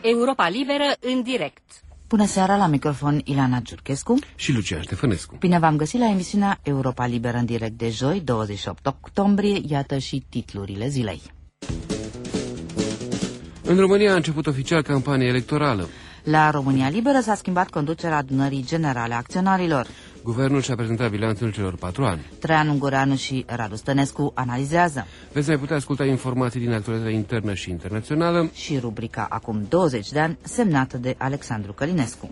Europa Liberă în direct. Bună seara, la microfon Ileana Giurchescu și Lucian Ștefănescu. Bine v-am găsit la emisiunea Europa Liberă în direct de joi, 28 octombrie. Iată și titlurile zilei. În România a început oficial campania electorală. La România Liberă s-a schimbat conducerea adunării generale a acționarilor. Guvernul și-a prezentat bilanțul celor 4 ani. Traian Ungureanu și Radu Stănescu analizează. Veți mai putea asculta informații din actualitatea internă și internațională. Și rubrica Acum 20 de ani, semnată de Alexandru Călinescu.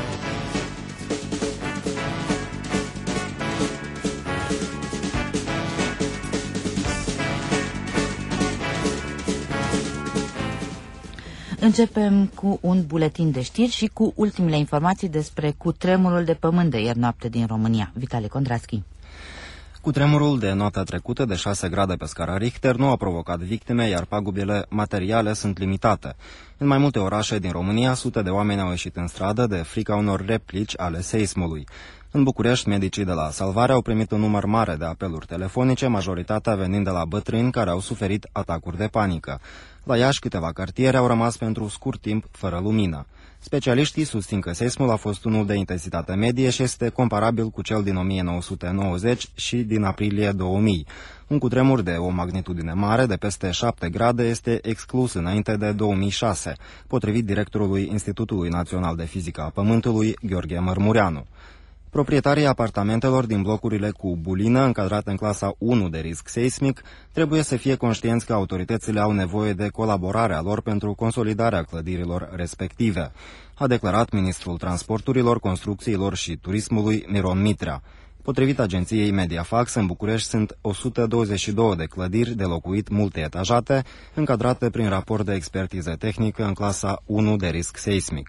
Începem cu un buletin de știri și cu ultimele informații despre cutremurul de pământ de ieri noapte din România. Vitale Condraschi. Cutremurul de noaptea trecută de 6 grade pe scara Richter nu a provocat victime, iar pagubele materiale sunt limitate. În mai multe orașe din România, sute de oameni au ieșit în stradă de frica unor replici ale seismului. În București, medicii de la Salvare au primit un număr mare de apeluri telefonice, majoritatea venind de la bătrâni care au suferit atacuri de panică. La Iași, câteva cartiere au rămas pentru scurt timp fără lumină. Specialiștii susțin că seismul a fost unul de intensitate medie și este comparabil cu cel din 1990 și din aprilie 2000. Un cutremur de o magnitudine mare, de peste 7 grade, este exclus înainte de 2006, potrivit directorului Institutului Național de Fizică a Pământului, Gheorghe Mărmureanu. Proprietarii apartamentelor din blocurile cu bulină, încadrate în clasa 1 de risc seismic, trebuie să fie conștienți că autoritățile au nevoie de colaborarea lor pentru consolidarea clădirilor respective, a declarat ministrul Transporturilor, Construcțiilor și Turismului, Miron Mitrea. Potrivit agenției Mediafax, în București sunt 122 de clădiri de locuit multietajate, încadrate prin raport de expertiză tehnică în clasa 1 de risc seismic.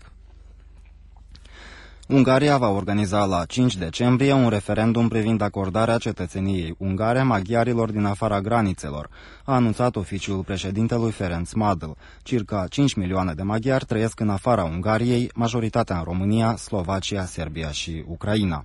Ungaria va organiza la 5 decembrie un referendum privind acordarea cetățeniei ungare maghiarilor din afara granițelor, a anunțat oficiul președintelui Ferenc Madl. Circa 5 milioane de maghiari trăiesc în afara Ungariei, majoritatea în România, Slovacia, Serbia și Ucraina.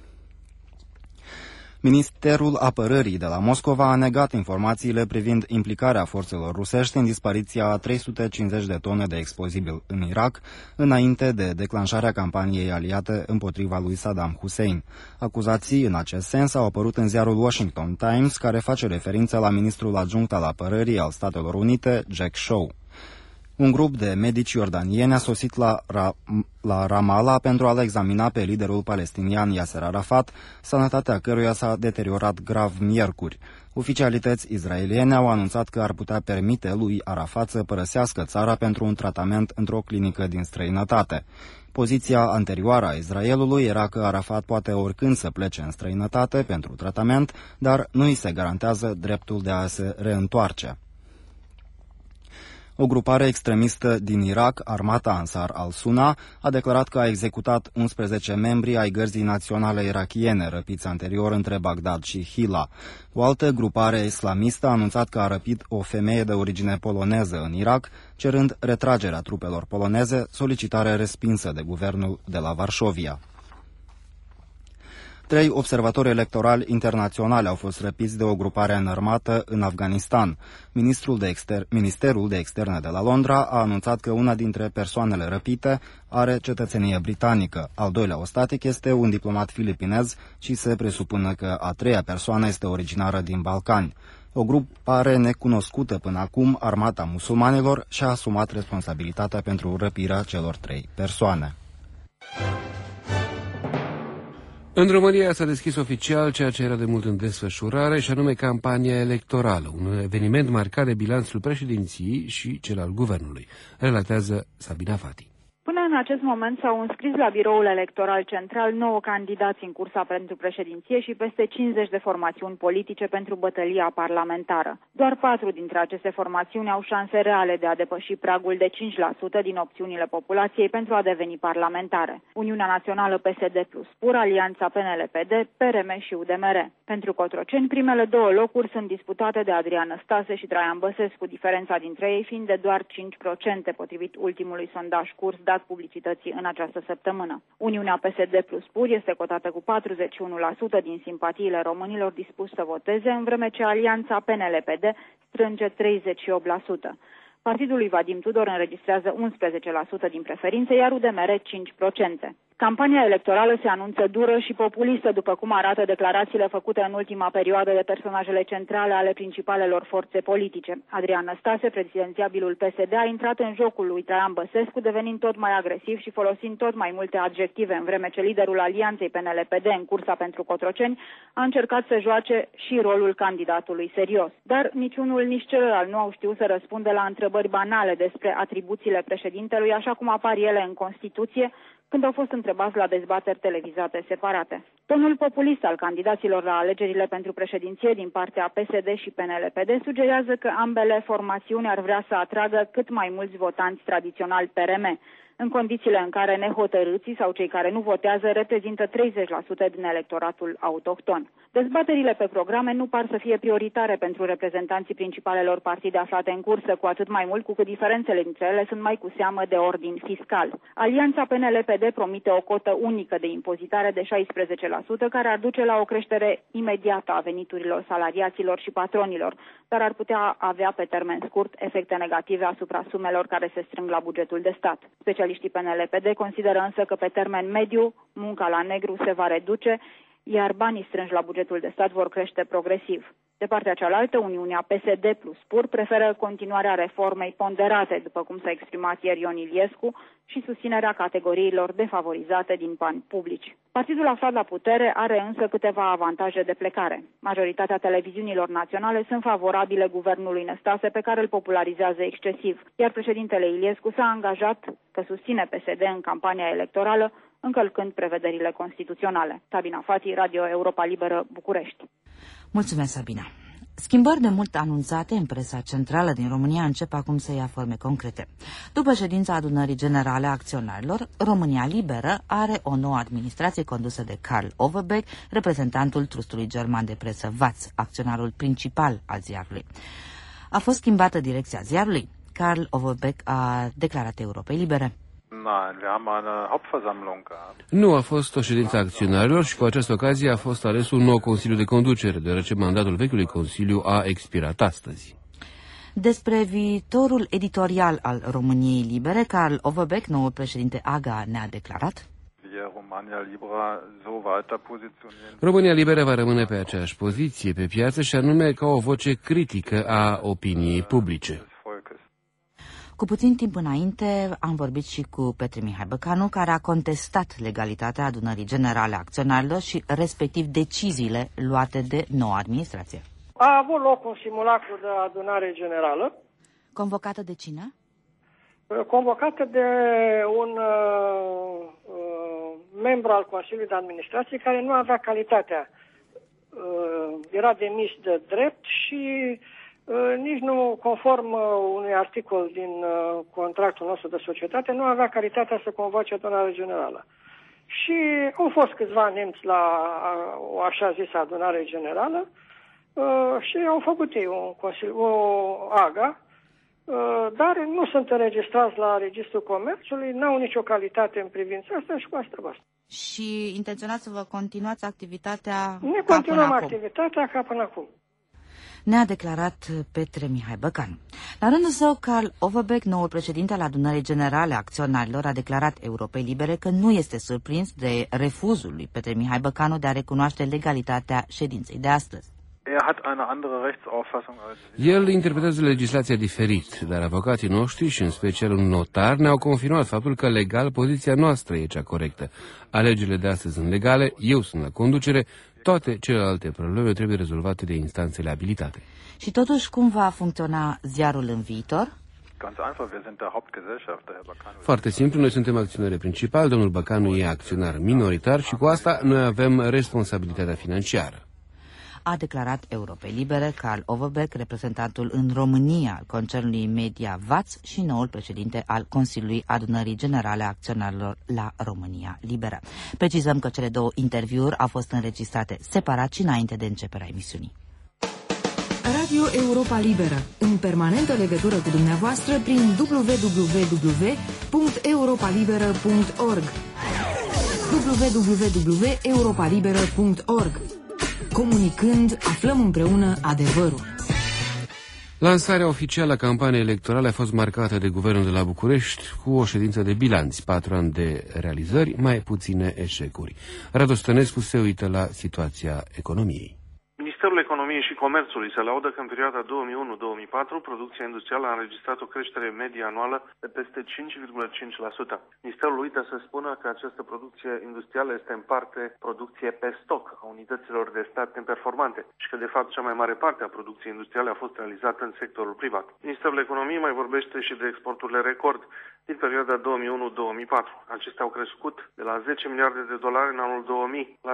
Ministerul Apărării de la Moscova a negat informațiile privind implicarea forțelor rusești în dispariția a 350 de tone de explozibil în Irak, înainte de declanșarea campaniei aliate împotriva lui Saddam Hussein. Acuzații în acest sens au apărut în ziarul Washington Times, care face referință la ministrul adjunct al Apărării al Statelor Unite, Jack Shaw. Un grup de medici iordanieni a sosit la Ramallah pentru a-l examina pe liderul palestinian Yasser Arafat, sănătatea căruia s-a deteriorat grav miercuri. Oficialități izraeliene au anunțat că ar putea permite lui Arafat să părăsească țara pentru un tratament într-o clinică din străinătate. Poziția anterioară a Israelului era că Arafat poate oricând să plece în străinătate pentru tratament, dar nu îi se garantează dreptul de a se reîntoarce. O grupare extremistă din Irak, Armata Ansar al-Sunna, a declarat că a executat 11 membri ai Gărzii Naționale irakiene răpiți anterior între Bagdad și Hilla. O altă grupare islamistă a anunțat că a răpit o femeie de origine poloneză în Irak, cerând retragerea trupelor poloneze, solicitare respinsă de guvernul de la Varșovia. 3 observatori electorali internaționali au fost răpiți de o grupare înarmată în Afganistan. Ministerul de Externe de la Londra a anunțat că una dintre persoanele răpite are cetățenie britanică. Al doilea ostatec este un diplomat filipinez și se presupune că a treia persoană este originară din Balcani. O grupare necunoscută până acum, Armata Musulmanilor, și-a asumat responsabilitatea pentru răpirea celor 3 persoane. În România s-a deschis oficial ceea ce era de mult în desfășurare, și anume campania electorală, un eveniment marcat de bilanțul președinției și cel al guvernului, relatează Sabina Fati. Până în acest moment s-au înscris la biroul electoral central 9 candidați în cursa pentru președinție și peste 50 de formațiuni politice pentru bătălia parlamentară. Doar 4 dintre aceste formațiuni au șanse reale de a depăși pragul de 5% din opțiunile populației pentru a deveni parlamentare. Uniunea Națională PSD plus PUR, Alianța PNL-PD, PRM și UDMR. Pentru Cotroceni, primele 2 locuri sunt disputate de Adrian Năstase și Traian Băsescu, diferența dintre ei fiind de doar 5%, potrivit ultimului sondaj Curs dat publicității în această săptămână. Uniunea PSD plus PUR este cotată cu 41% din simpatiile românilor dispuși să voteze, în vreme ce Alianța PNL-PD strânge 38%. Partidul lui Vadim Tudor înregistrează 11% din preferințe, iar UDMR 5%. Campania electorală se anunță dură și populistă, după cum arată declarațiile făcute în ultima perioadă de personajele centrale ale principalelor forțe politice. Adrian Năstase, prezidențiabilul PSD, a intrat în jocul lui Traian Băsescu, devenind tot mai agresiv și folosind tot mai multe adjective, în vreme ce liderul alianței PNL-PD în cursa pentru Cotroceni a încercat să joace și rolul candidatului serios. Dar niciunul, nici celălalt nu au știut să răspundă la întrebări banale despre atribuțiile președintelui, așa cum apar ele în Constituție, când au fost întrebați la dezbateri televizate separate. Tonul populist al candidaților la alegerile pentru președinție din partea PSD și PNL-PD sugerează că ambele formațiuni ar vrea să atragă cât mai mulți votanți tradiționali PRM, în condițiile în care nehotărâții sau cei care nu votează reprezintă 30% din electoratul autohton. Dezbaterile pe programe nu par să fie prioritare pentru reprezentanții principalelor partide aflate în cursă, cu atât mai mult cu cât diferențele dintre ele sunt mai cu seamă de ordin fiscal. Alianța PNL-PD promite o cotă unică de impozitare de 16%, care ar duce la o creștere imediată a veniturilor salariaților și patronilor, dar ar putea avea pe termen scurt efecte negative asupra sumelor care se strâng la bugetul de stat. Specialiștii PNL-PD consideră însă că pe termen mediu munca la negru se va reduce, iar banii strânși la bugetul de stat vor crește progresiv. De partea cealaltă, Uniunea PSD plus PUR preferă continuarea reformei ponderate, după cum s-a exprimat ieri Ion Iliescu, și susținerea categoriilor defavorizate din bani publici. Partidul aflat la putere are însă câteva avantaje de plecare. Majoritatea televiziunilor naționale sunt favorabile guvernului Năstase, pe care îl popularizează excesiv, iar președintele Iliescu s-a angajat că susține PSD în campania electorală, încălcând prevederile constituționale. Sabina Fati, Radio Europa Liberă, București. Mulțumesc, Sabina. Schimbări de mult anunțate în presa centrală din România încep acum să ia forme concrete. După ședința adunării generale a acționarilor, România Liberă are o nouă administrație condusă de Karl Overbeck, reprezentantul trustului german de presă WAZ, acționarul principal al ziarului. A fost schimbată direcția ziarului. Karl Overbeck a declarat Europei Libere. Nu a fost o ședință a acționarilor și cu această ocazie a fost ales un nou Consiliu de Conducere, deoarece mandatul vechiului Consiliu a expirat astăzi. Despre viitorul editorial al României Libere, Karl Overbeck, noul președinte AGA, ne-a declarat: România Liberă va rămâne pe aceeași poziție pe piață, și anume ca o voce critică a opiniei publice. Cu puțin timp înainte am vorbit și cu Petre Mihai Băcanu, care a contestat legalitatea adunării generale a acționarilor și respectiv deciziile luate de noua administrație. A avut loc un simulacru de adunare generală. Convocată de cine? Convocată de un membru al Consiliului de Administrație care nu avea calitatea. Era demis de drept și nici nu, conform unui articol din contractul nostru de societate, nu avea calitatea să convoace adunare generală. Și au fost câțiva nemți la o așa zisă adunare generală și au făcut ei o AGA, dar nu sunt înregistrați la Registrul Comerțului, n-au nicio calitate în privința asta și cu asta basta. Și intenționați să vă continuați activitatea Ne continuăm activitatea ca până acum. Ne-a declarat Petre Mihai Băcanu. La rândul său, Karl Overbeck, noul președinte al adunării generale a acționarilor, a declarat Europei Libere că nu este surprins de refuzul lui Petre Mihai Băcanu de a recunoaște legalitatea ședinței de astăzi. El interpretează legislația diferit, dar avocații noștri și în special un notar ne-au confirmat faptul că legal poziția noastră e cea corectă. Alegerile de astăzi sunt legale, eu sunt la conducere, toate celelalte probleme trebuie rezolvate de instanțele abilitate. Și totuși, cum va funcționa ziarul în viitor? Foarte simplu, noi suntem acționari principali, domnul Băcanu e acționar minoritar și cu asta noi avem responsabilitatea financiară. A declarat Europei Libere Karl Overbeck, reprezentantul în România al concernului Media WAZ și noul președinte al Consiliului Adunării Generale a Acționarilor la România Liberă. Precizăm că cele două interviuri au fost înregistrate separat și înainte de începerea emisiunii. Radio Europa Liberă, în permanentă legătură cu dumneavoastră prin www.europalibera.org www.europalibera.org. Comunicând, aflăm împreună adevărul. Lansarea oficială a campaniei electorale a fost marcată de guvernul de la București cu o ședință de bilanț, 4 ani de realizări, mai puține eșecuri. Radu Stănescu se uită la situația economiei. Ministerul Economiei și Comerțului se laudă că în perioada 2001-2004 producția industrială a înregistrat o creștere medie anuală de peste 5,5%. Ministerul uită să spună că această producție industrială este în parte producție pe stoc a unităților de stat neperformante și că de fapt cea mai mare parte a producției industriale a fost realizată în sectorul privat. Ministerul Economiei mai vorbește și de exporturile record din perioada 2001-2004. Acestea au crescut de la 10 miliarde de dolari în anul 2000 la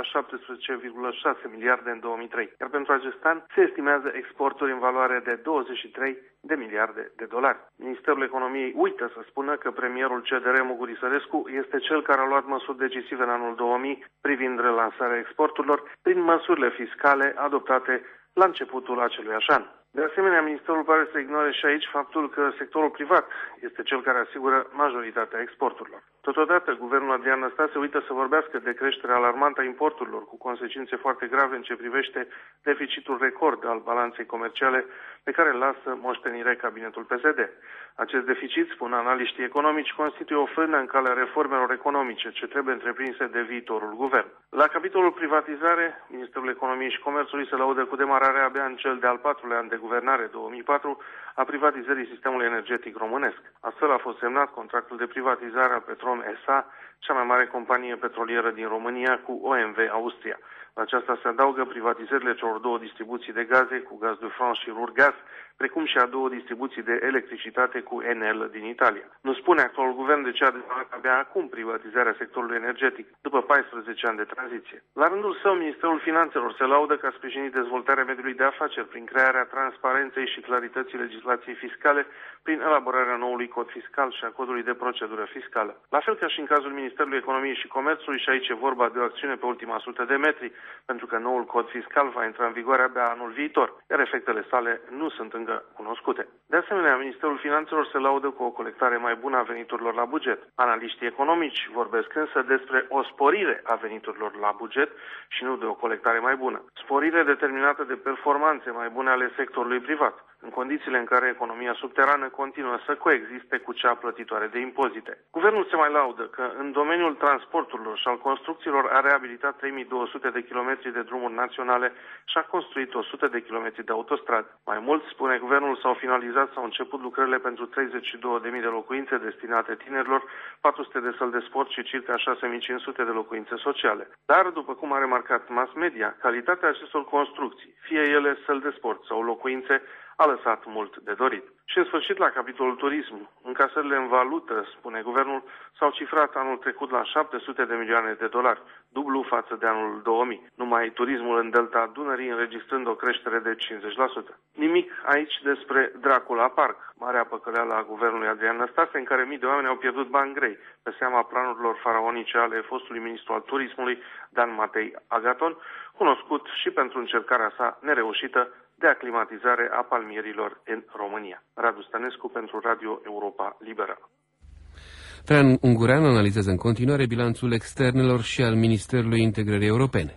17,6 miliarde în 2003. Iar pentru acest an se estimează exporturi în valoare de 23 de miliarde de dolari. Ministerul Economiei uită să spună că premierul CDR Muguri Sărescu este cel care a luat măsuri decisive în anul 2000 privind relansarea exporturilor prin măsurile fiscale adoptate la începutul aceluiași an. De asemenea, Ministerul pare să ignore și aici faptul că sectorul privat este cel care asigură majoritatea exporturilor. Totodată, guvernul Adrian Năstase uită să vorbească de creșterea alarmantă a importurilor, cu consecințe foarte grave în ce privește deficitul record al balanței comerciale pe care îl lasă moștenire cabinetul PSD. Acest deficit, spun analiștii economici, constituie o frână în calea reformelor economice ce trebuie întreprinse de viitorul guvern. La capitolul privatizare, Ministerul Economiei și Comerțului se laudă cu demararea abia în cel de-al 4-lea an de guvernare 2004 a privatizării sistemului energetic românesc. Astfel a fost semnat contractul de privatizare a Petrom S.A., cea mai mare companie petrolieră din România, cu OMV Austria. La aceasta se adaugă privatizările celor 2 distribuții de gaze, cu Gaz de France și Rurgas, precum și a 2 distribuții de electricitate cu Enel din Italia. Nu spune actualul guvern de ce a demarat abia acum privatizarea sectorului energetic, după 14 ani de tranziție. La rândul său, Ministerul Finanțelor se laudă că a sprijinit dezvoltarea mediului de afaceri prin crearea transparenței și clarității legislației fiscale, prin elaborarea noului cod fiscal și a codului de procedură fiscală. La fel ca și în cazul Ministerului Economiei și Comerțului, și aici e vorba de o acțiune pe ultima sută de metri, pentru că noul cod fiscal va intra în vigoare abia anul viitor, iar efectele sale nu sunt încă cunoscute. De asemenea, Ministerul Finanțelor se laudă cu o colectare mai bună a veniturilor la buget. Analiștii economici vorbesc însă despre o sporire a veniturilor la buget și nu de o colectare mai bună. Sporire determinată de performanțe mai bune ale sectorului privat, în condițiile în care economia subterană continuă să coexiste cu cea plătitoare de impozite. Guvernul se mai laudă că în domeniul transporturilor și al construcțiilor a reabilitat 3200 de kilometri de drumuri naționale și a construit 100 de kilometri de autostrade. Mai mult, spune guvernul, s-au finalizat sau început lucrările pentru 32.000 de locuințe destinate tinerilor, 400 de săli de sport și circa 6.500 de locuințe sociale. Dar, după cum a remarcat mass media, calitatea acestor construcții, fie ele săli de sport sau locuințe, a lăsat mult de dorit. Și în sfârșit, la capitolul turism, încasările în valută, spune guvernul, s-au cifrat anul trecut la 700 de milioane de dolari, dublu față de anul 2000. Numai turismul în delta Dunării înregistrând o creștere de 50%. Nimic aici despre Dracula Park, marea păcăleală a guvernului Adrian Năstase, în care mii de oameni au pierdut bani grei, pe seama planurilor faraonice ale fostului ministru al turismului, Dan Matei Agaton, cunoscut și pentru încercarea sa nereușită de aclimatizare a palmierilor în România. Radu Stănescu pentru Radio Europa Liberă. Traian Ungurean analizează în continuare bilanțul externelor și al Ministerului Integrării Europene.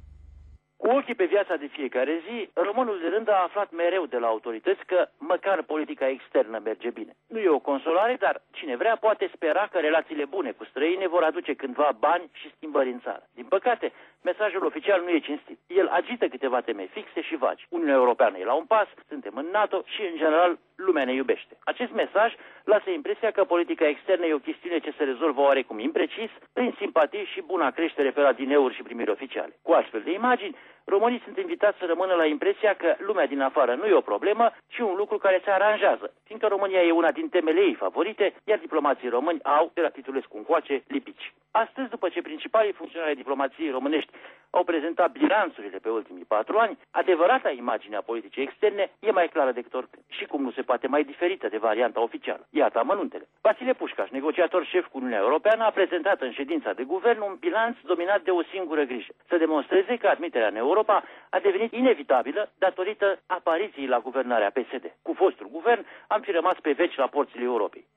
Cu ochii pe viața de fiecare zi, românul de rând a aflat mereu de la autorități că măcar politica externă merge bine. Nu e o consolare, dar cine vrea poate spera că relațiile bune cu străine vor aduce cândva bani și schimbări în țară. Din păcate, mesajul oficial nu e cinstit. El agită câteva teme fixe și vagi. Uniunea Europeană e la un pas, suntem în NATO și, în general, lumea ne iubește. Acest mesaj lasă impresia că politica externă e o chestiune ce se rezolvă oarecum imprecis, prin simpatii și buna creștere pe la dineuri și primiri oficiale. Cu astfel de imagini, românii sunt invitați să rămână la impresia că lumea din afară nu e o problemă, ci un lucru care se aranjează, fiindcă România e una din temele ei favorite, iar diplomații români au, de la Titulescu încoace, lipici. Astăzi, după ce principalii funcționari ai diplomației românești au prezentat bilanțurile pe ultimii 4 ani, adevărata imagine a politicii externe e mai clară decât oricând și cum nu se poate mai diferită de varianta oficială. Iată amănuntele. Vasile Pușcaș, negociator șef cu Uniunea Europeană, a prezentat în ședința de guvern un bilanț dominat de o singură grijă: să demonstreze că admiterea în Europa a devenit inevitabilă datorită apariției la guvernarea PSD. Cu fostul guvern am fi rămas pe veci la porțile Europei.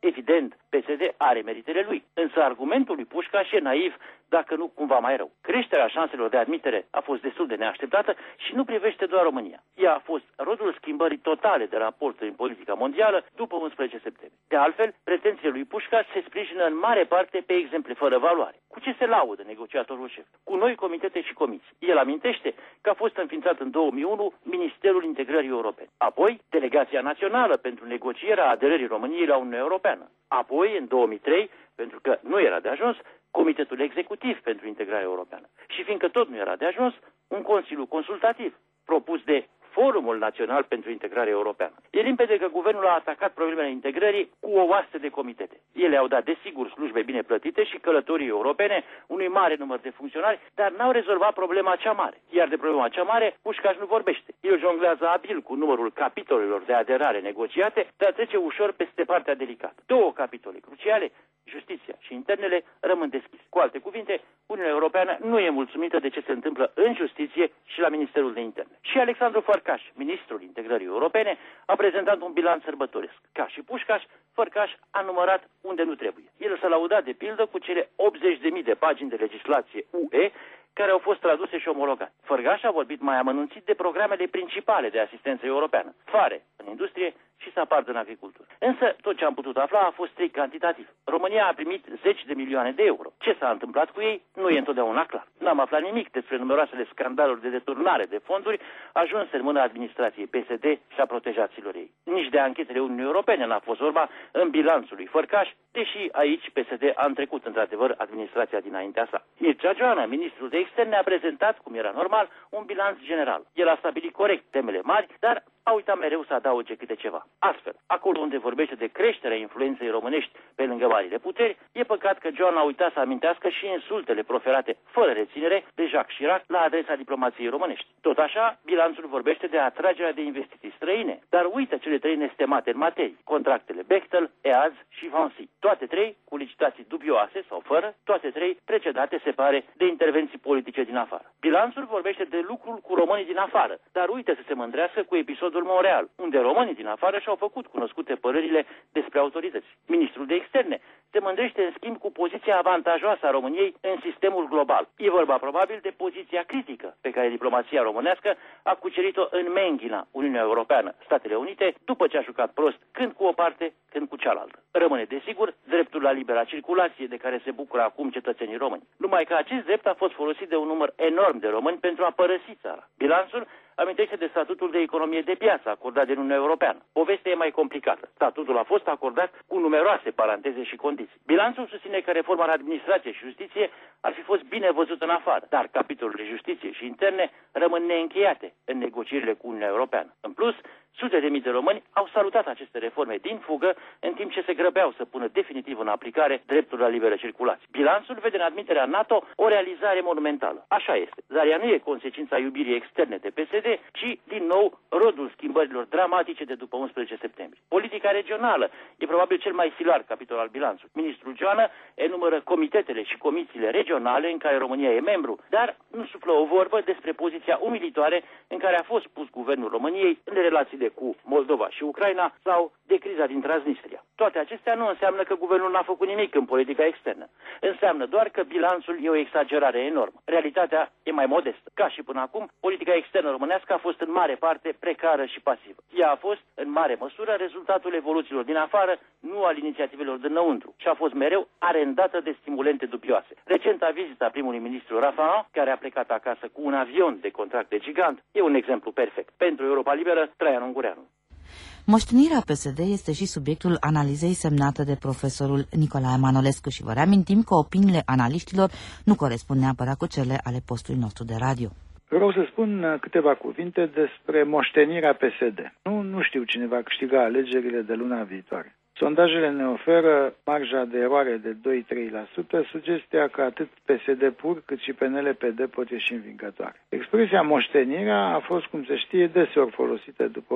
Evident, PSD are meritele lui, însă argumentul lui Pușcaș e naiv, dacă nu cumva mai rău. Creșterea șanselor de admitere a fost destul de neașteptată și nu privește doar România. Ea a fost rodul schimbării totale de raporturi în politica mondială după 11 septembrie. De altfel, pretențiile lui Pușcaș se sprijină în mare parte pe exemple fără valoare. Cu ce se laudă negociatorul șef? Cu noi comitete și comisii. El amintește că a fost înființat în 2001 Ministerul Integrării Europene. Apoi, Delegația Națională pentru negocierea aderării României la Uniunea Europeană. Apoi, în 2003, pentru că nu era de ajuns, Comitetul Executiv pentru Integrarea Europeană. Și fiindcă tot nu era de ajuns, un Consiliu Consultativ propus de Forumul Național pentru Integrare Europeană. E limpede că guvernul a atacat problemele integrării cu o oaste de comitete. Ele au dat, desigur, slujbe bine plătite și călătorii europene unui mare număr de funcționari, dar n-au rezolvat problema cea mare. Iar de problema cea mare, Pușcaș nu vorbește. El jonglează abil cu numărul capitolelor de aderare negociate, dar trece ușor peste partea delicată. Două capitole cruciale, justiția și internele, rămân deschise. Cu alte cuvinte, Uniunea Europeană nu e mulțumită de ce se întâmplă în justiție și la Ministerul de Interne. Și Alexandru Farcaș, ministrul integrării europene, a prezentat un bilanț sărbătoresc. Ca și Pușcaș, Farcaș a numărat unde nu trebuie. El s-a laudat de pildă cu cele 80.000 de pagini de legislație UE care au fost traduse și omologate. Farcaș a vorbit mai amănunțit de programele principale de asistență europeană, FARE în industrie și SAPARD în agricultură. Însă, tot ce am putut afla a fost strict cantitativ. România a primit 10 de milioane de euro. Ce s-a întâmplat cu ei nu e întotdeauna clar. N-am aflat nimic despre numeroasele scandaluri de deturnare de fonduri ajunse în mâna administrației PSD și a protejaților ei. Nici de anchetele Uniunii Europene n-a fost vorba în bilanțul lui Farcaș, deși aici PSD a întrecut într-adevăr administrația dinaintea sa. Mircea Joana, ministrul de Externe, a prezentat, cum era normal, un bilanț general. El a stabilit corect temele mari, dar a uitat mereu să adauge câte ceva. Astfel, acolo unde vorbește de creșterea influenței românești pe lângă marile puteri, e păcat că John a uitat să amintească și insultele proferate fără reținere de Jacques Chirac la adresa diplomației românești. Tot așa, bilanțul vorbește de atragerea de investiții străine, dar uită cele trei nestemate în materii: contractele Bechtel, EAZ și Vinci. Toate trei cu licitații dubioase sau fără, toate trei precedate, se pare, de intervenții politice din afară. Bilanțul vorbește de lucrul cu românii din afară, dar uită să se mândrească cu episodul Montreal, unde românii din afară și-au făcut cunoscute părerile despre autorități. Ministrul de Externe se mândrește în schimb cu poziția avantajoasă a României în sistemul global. E vorba probabil de poziția critică pe care diplomația românească a cucerit-o în menghina Uniunea Europeană, Statele Unite, după ce a jucat prost când cu o parte, când cu cealaltă. Rămâne, desigur, dreptul la libera circulație de care se bucură acum cetățenii români. Numai că acest drept a fost folosit de un număr enorm de români pentru a părăsi țara. Bilanțul amintește de statutul de economie de piață acordat de Uniunea Europeană. Povestea e mai complicată. Statutul a fost acordat cu numeroase paranteze și condiții. Bilanțul susține că reforma în administrație și justiție ar fi fost bine văzută în afară, dar capitolele justiție și interne rămân neîncheiate în negocierile cu Uniunea Europeană. În plus, sute de mii de români au salutat aceste reforme din fugă, în timp ce se grăbeau să pună definitiv în aplicare dreptul la liberă circulație. Bilanțul vede în admiterea NATO o realizare monumentală. Așa este, dar ea nu e consecința iubirii externe de PSD, ci, din nou, rodul schimbărilor dramatice de după 11 septembrie. Politica regională e probabil cel mai silar capitol al bilanțului. Ministrul Joana enumără comitetele și comisiile regionale în care România e membru, dar nu suflă o vorbă despre poziția umilitoare în care a fost pus guvernul României în relațiile cu Moldova și Ucraina sau de criza din Transnistria. Toate acestea nu înseamnă că guvernul n-a făcut nimic în politica externă. Înseamnă doar că bilanțul e o exagerare enormă. Realitatea e mai modestă. Ca și până acum, politica externă românească a fost în mare parte precară și pasivă. Ea a fost, în mare măsură, rezultatul evoluțiilor din afară, nu al inițiativelor dinăuntru, și a fost mereu arendată de stimulente dubioase. Recenta vizită a primului ministru Raffarin, care a plecat acasă cu un avion de contract de gigant, e un exemplu perfect. Pentru Europa Liberă, Traian Ungureanu. Moștenirea PSD este și subiectul analizei semnată de profesorul Nicolae Manolescu și vă reamintim că opiniile analiștilor nu corespund neapărat cu cele ale postului nostru de radio. Vreau să spun câteva cuvinte despre moștenirea PSD. Nu știu cine va câștiga alegerile de luna viitoare. Sondajele ne oferă marja de eroare de 2-3%, sugestia că atât PSD pur cât și PNL-PD pot ieși învingătoare. Expresia moștenirea a fost, cum se știe, deseori folosită după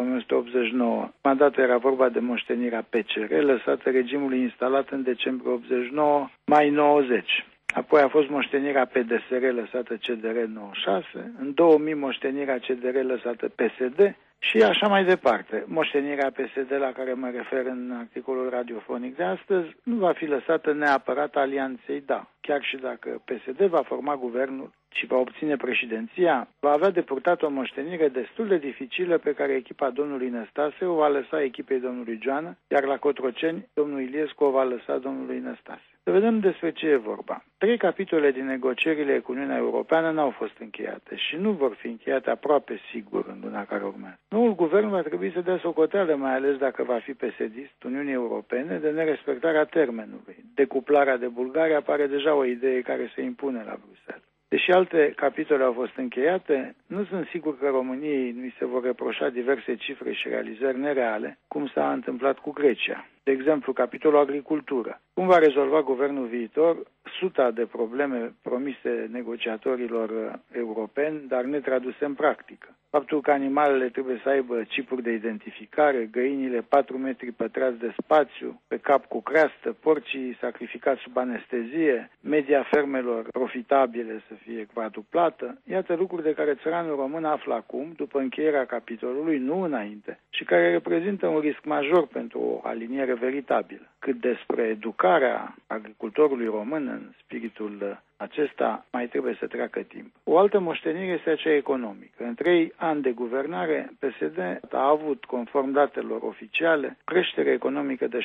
1989. Prima dată era vorba de moștenirea PCR, lăsată regimului instalat în decembrie 89, mai 90. Apoi a fost moștenirea PDSR lăsată CDR 96, în 2000 moștenirea CDR lăsată PSD Și așa mai departe. Moștenirea PSD la care mă refer în articolul radiofonic de astăzi nu va fi lăsată neapărat alianței DA. Chiar și dacă PSD va forma guvernul și va obține președinția, va avea de purtat o moștenire destul de dificilă pe care echipa domnului Năstase o va lăsa echipei domnului Joană, iar la Cotroceni domnul Iliescu o va lăsa domnului Năstase. Să vedem despre ce e vorba. 3 capitole din negocierile cu Uniunea Europeană n-au fost încheiate și nu vor fi încheiate aproape sigur în luna care urmează. Noul guvern va trebui să dea socoteală, mai ales dacă va fi PSD-ist, Uniunii Europene, de nerespectarea termenului. Decuplarea de Bulgaria pare deja o idee care se impune la Bruxelles. Deși alte capitole au fost încheiate, nu sunt sigur că României nu-i se vor reproșa diverse cifre și realizări nereale, cum s-a întâmplat cu Grecia. De exemplu, capitolul agricultură. Cum va rezolva guvernul viitor suta de probleme promise negociatorilor europeni, dar netraduse în practică? Faptul că animalele trebuie să aibă chipuri de identificare, găinile 4 metri pătrați de spațiu, pe cap cu creastă, porcii sacrificați sub anestezie, media fermelor profitabile să fie quadruplată, iată lucruri de care țăranul român află acum, după încheierea capitolului, nu înainte, și care reprezintă un risc major pentru o aliniere veritabilă. Cât despre educarea agricultorului român în spiritul acesta, mai trebuie să treacă timp. O altă moștenire este aceea economică. În 3 ani de guvernare, PSD a avut, conform datelor oficiale, creștere economică de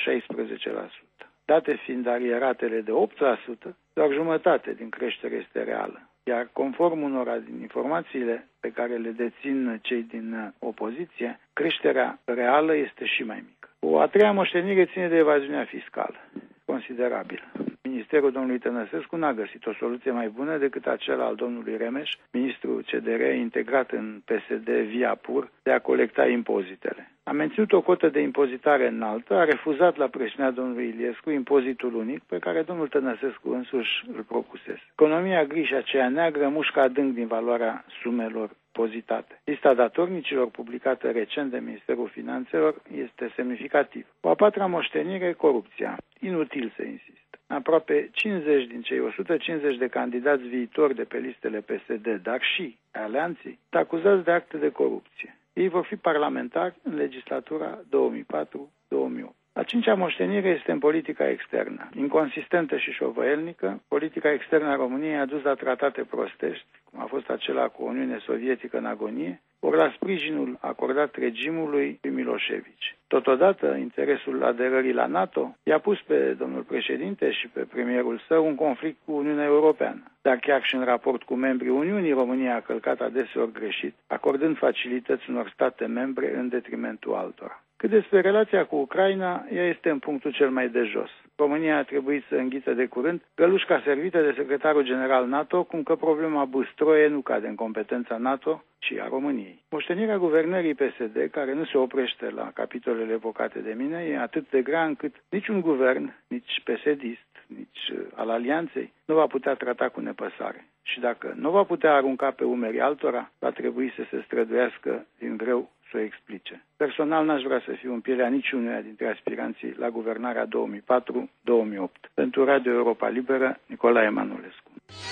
16%. Date fiind arieratele de 8%, doar jumătate din creștere este reală. Iar conform unora din informațiile pe care le dețin cei din opoziție, creșterea reală este și mai mică. O a 3-a moștenire ține de evaziunea fiscală, considerabilă. Ministerul domnului Tănăsescu n-a găsit o soluție mai bună decât acela al domnului Remeș, ministru CDR integrat în PSD via PUR, de a colecta impozitele. A menținut o cotă de impozitare înaltă, a refuzat la presiunea domnului Iliescu impozitul unic pe care domnul Tănăsescu însuși îl propusese. Economia gri și aceea neagră mușcă adânc din valoarea sumelor impozitate. Lista datornicilor publicată recent de Ministerul Finanțelor este semnificativă. O a 4-a moștenire, corupția. Inutil să insist. Aproape 50 din cei 150 de candidați viitori de pe listele PSD, dar și alianții, sunt acuzați de acte de corupție. Ei vor fi parlamentari în legislatura 2004-2008. A 5-a moștenire este în politica externă. Inconsistentă și șovăielnică, politica externă a României a dus la tratate prostești, cum a fost acela cu Uniunea Sovietică în agonie, ori la sprijinul acordat regimului lui Milošević. Totodată, interesul aderării la NATO i-a pus pe domnul președinte și pe premierul său un conflict cu Uniunea Europeană. Dar chiar și în raport cu membrii Uniunii, România a călcat adeseori greșit, acordând facilități unor state membre în detrimentul altora. Cât despre relația cu Ucraina, ea este în punctul cel mai de jos. România a trebuit să înghită de curând gălușca servită de secretarul general NATO, cum că problema Băstroie nu cade în competența NATO, ci a României. Moștenirea guvernării PSD, care nu se oprește la capitolele evocate de mine, e atât de grea încât niciun guvern, nici PSD-ist, nici al alianței, nu va putea trata cu nepăsare. Și dacă nu va putea arunca pe umerii altora, va trebui să se străduiască din greu să o explice. Personal n-aș vrea să fiu în pielea niciunuia dintre aspiranții la guvernarea 2004-2008. Pentru Radio Europa Liberă, Nicolae Manolescu.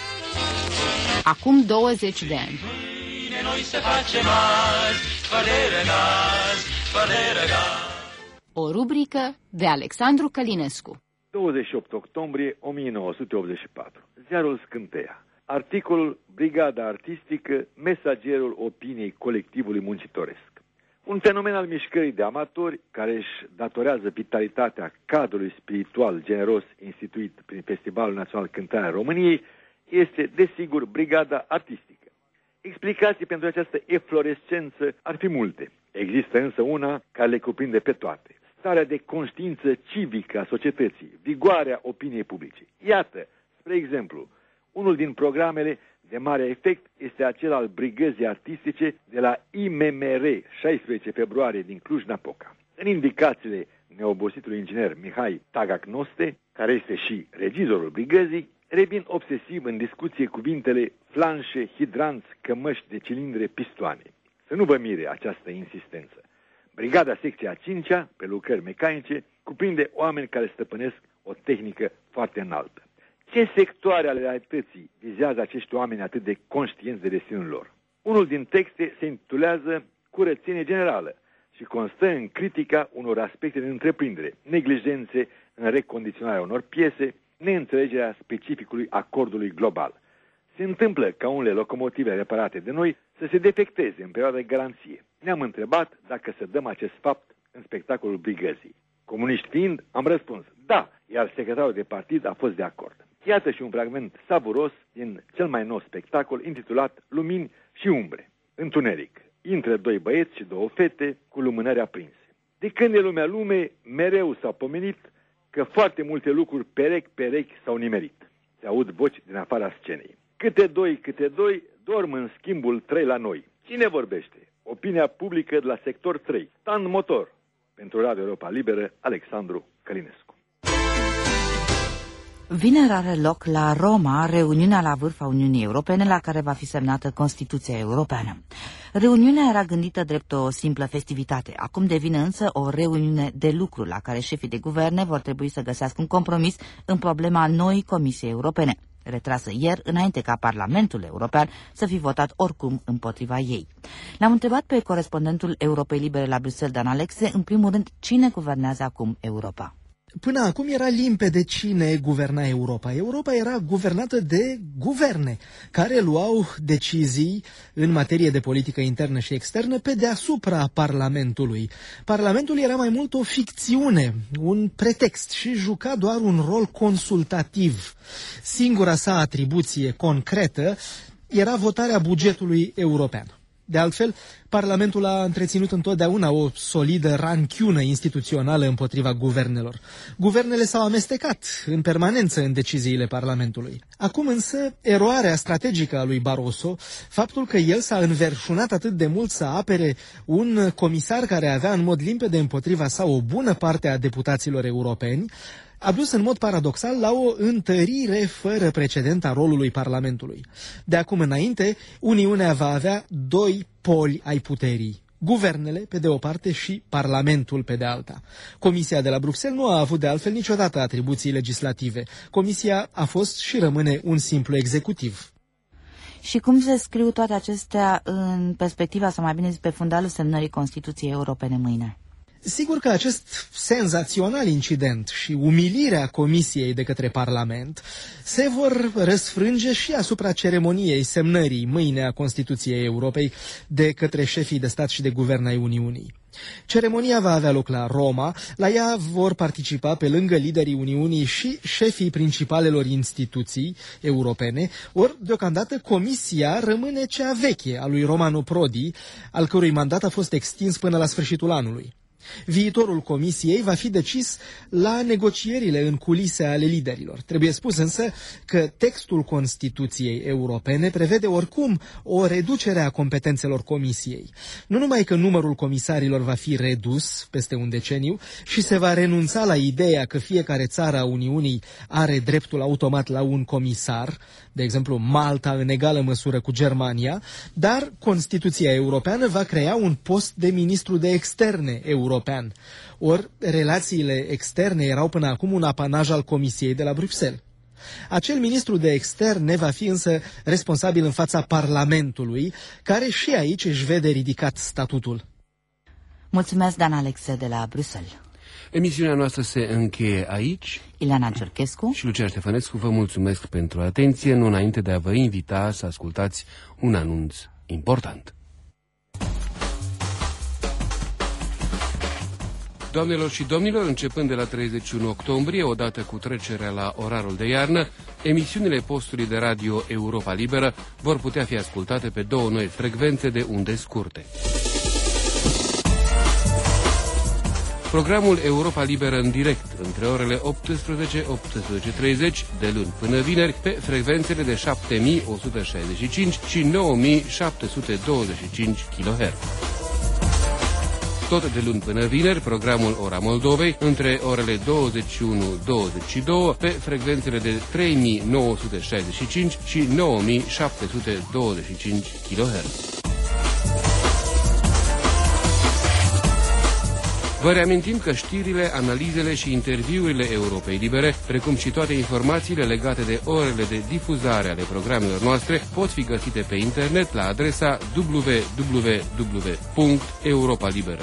Acum 20 de ani. O rubrică de Alexandru Călinescu. 28 octombrie 1984. Ziarul Scânteia. Articolul Brigada Artistică, mesagerul opiniei colectivului muncitoresc. Un fenomen al mișcării de amatori care își datorează vitalitatea cadrului spiritual generos instituit prin Festivalul Național Cântarea României este, desigur, Brigada Artistică. Explicații pentru această eflorescență ar fi multe. Există însă una care le cuprinde pe toate. Starea de conștiință civică a societății, vigoarea opiniei publice. Iată, spre exemplu, unul din programele de mare efect este acela al Brigăzii Artistice de la IMMR, 16 februarie din Cluj-Napoca. În indicațiile neobositului inginer Mihai Tagacnoste, care este și regizorul brigăzii, revin obsesiv în discuție cuvintele flanșe, hidranți, cămăși de cilindre, pistoane. Să nu vă mire această insistență. Brigada secția 5-a, pe lucrări mecanice, cuprinde oameni care stăpânesc o tehnică foarte înaltă. Ce sectoare ale realității vizează acești oameni atât de conștienți de destinul lor? Unul din texte se intitulează curățenie generală și constă în critica unor aspecte de întreprindere, neglijențe în recondiționarea unor piese, neînțelegerea specificului acordului global. Se întâmplă ca unele locomotive reparate de noi să se defecteze în perioada de garanție. Ne-am întrebat dacă să dăm acest fapt în spectacolul brigăzii. Comuniști fiind, am răspuns da, iar secretarul de partid a fost de acord. Iată și un fragment savuros din cel mai nou spectacol intitulat Lumini și umbre. Întuneric. Intră doi băieți și două fete cu lumânări aprinse. De când e lumea lume, mereu s-a pomenit că foarte multe lucruri perechi s-au nimerit. Se aud voci din afara scenei. Câte doi, dorm în schimbul 3 la noi. Cine vorbește? Opinia publică de la sector 3. Stand motor. Pentru Radio Europa Liberă, Alexandru Călinescu. Vineri are loc la Roma reuniunea la vârf a Uniunii Europene la care va fi semnată Constituția Europeană. Reuniunea era gândită drept o simplă festivitate. Acum devine însă o reuniune de lucru la care șefii de guverne vor trebui să găsească un compromis în problema noii Comisiei Europene, retrasă ieri înainte ca Parlamentul European să fi votat oricum împotriva ei. L-am întrebat pe corespondentul Europei Libere la Bruxelles, Dan Alexe, în primul rând, cine guvernează acum Europa? Până acum era limpede cine guverna Europa. Europa era guvernată de guverne care luau decizii în materie de politică internă și externă pe deasupra Parlamentului. Parlamentul era mai mult o ficțiune, un pretext și juca doar un rol consultativ. Singura sa atribuție concretă era votarea bugetului european. De altfel, Parlamentul a întreținut întotdeauna o solidă ranchiună instituțională împotriva guvernelor. Guvernele s-au amestecat în permanență în deciziile Parlamentului. Acum însă, eroarea strategică a lui Barroso, faptul că el s-a înverșunat atât de mult să apere un comisar care avea în mod limpede împotriva sa o bună parte a deputaților europeni, a dus în mod paradoxal la o întărire fără precedent a rolului Parlamentului. De acum înainte, Uniunea va avea doi poli ai puterii. Guvernele, pe de o parte, și Parlamentul, pe de alta. Comisia de la Bruxelles nu a avut de altfel niciodată atribuții legislative. Comisia a fost și rămâne un simplu executiv. Și cum se scriu toate acestea în perspectiva, sau mai bine zis, pe fundalul semnării Constituției Europene mâine? Sigur că acest senzațional incident și umilirea Comisiei de către Parlament se vor răsfrânge și asupra ceremoniei semnării mâine a Constituției Europei de către șefii de stat și de guvern ai Uniunii. Ceremonia va avea loc la Roma, la ea vor participa pe lângă liderii Uniunii și șefii principalelor instituții europene, ori deocamdată Comisia rămâne cea veche a lui Romano Prodi, al cărui mandat a fost extins până la sfârșitul anului. Viitorul Comisiei va fi decis la negocierile în culise ale liderilor. Trebuie spus însă că textul Constituției Europene prevede oricum o reducere a competențelor Comisiei. Nu numai că numărul comisarilor va fi redus peste un deceniu și se va renunța la ideea că fiecare țară a Uniunii are dreptul automat la un comisar, de exemplu Malta în egală măsură cu Germania, dar Constituția Europeană va crea un post de ministru de externe european. Ori relațiile externe erau până acum un apanaj al Comisiei de la Bruxelles. Acel ministru de externe va fi însă responsabil în fața Parlamentului, care și aici își vede ridicat statutul. Mulțumesc, Dan Alexe de la Bruxelles. Emisiunea noastră se încheie aici. Ileana Giurchescu și Lucian Ștefănescu vă mulțumesc pentru atenție, nu înainte de a vă invita să ascultați un anunț important. Doamnelor și domnilor, începând de la 31 octombrie, odată cu trecerea la orarul de iarnă, emisiunile postului de radio Europa Liberă vor putea fi ascultate pe două noi frecvențe de unde scurte. Programul Europa Liberă în direct, între orele 18-18:30, de luni până vineri, pe frecvențele de 7165 și 9725 kHz. Tot de luni până vineri, programul Ora Moldovei, între orele 21-22, pe frecvențele de 3965 și 9725 kHz. Vă reamintim că știrile, analizele și interviurile Europei Libere, precum și toate informațiile legate de orele de difuzare ale programelor noastre, pot fi găsite pe internet la adresa www.europalibera.ro.